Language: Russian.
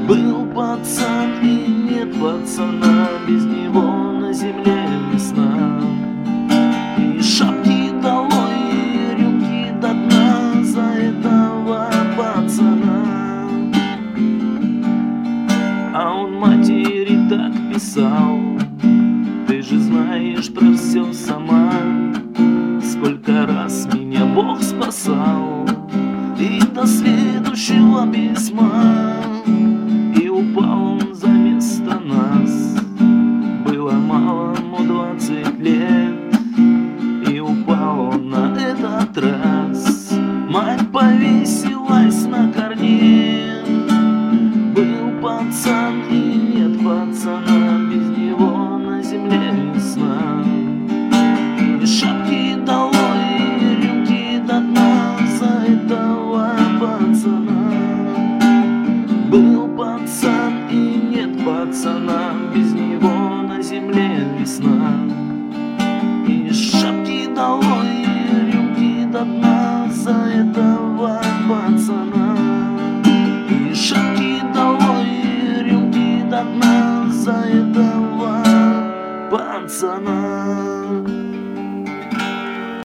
Был пацан и нет пацана, без него на земле весна. И шапки долой, и рюмки до дна за этого пацана. А он матери так писал: ты же знаешь про все сама, сколько раз меня Бог спасал. И до следующего письма, и упал он за место нас. Было малому 20 лет, и упал он на этот раз. Мать повесилась на корне. Был пацан и нет пацана, без него на земле весна. И шапки долой, и рюмки до дна за этого пацана. Был пацан и нет пацана, без него на земле весна. И шапки долой, и рюмки до дна за этого пацана. И шапки долой, и рюмки до дна за этого пацана.